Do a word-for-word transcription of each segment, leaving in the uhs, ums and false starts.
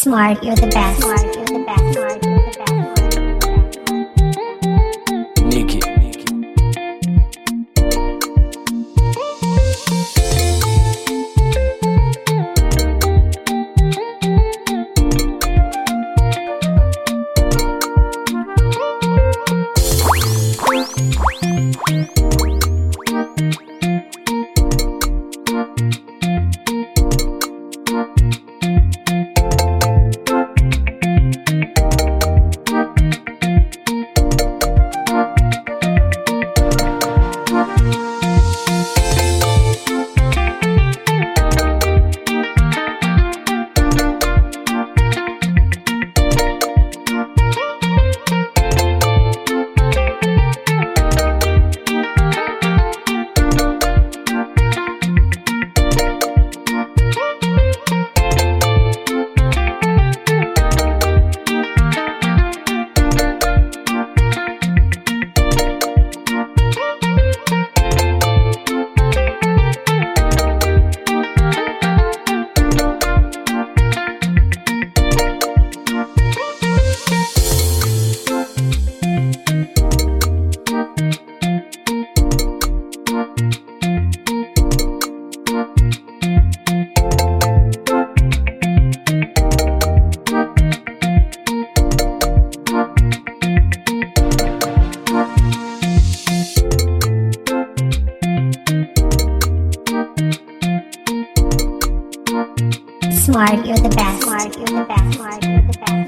Smart, you're the best. Smart, you're the best. Smart, you're the best. Nikki. Smart, you're the best. Smart, you're the best. Smart, you're the best.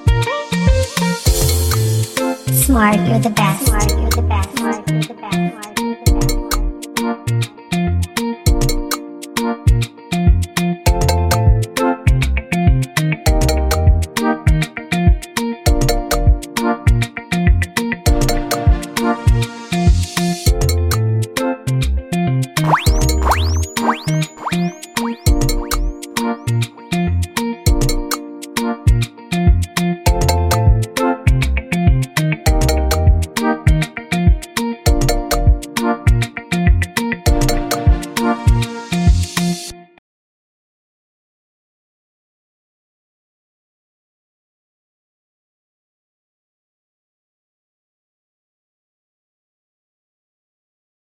Smart, you're the best. Smart, you're the best. Smart, you're the best. Smart.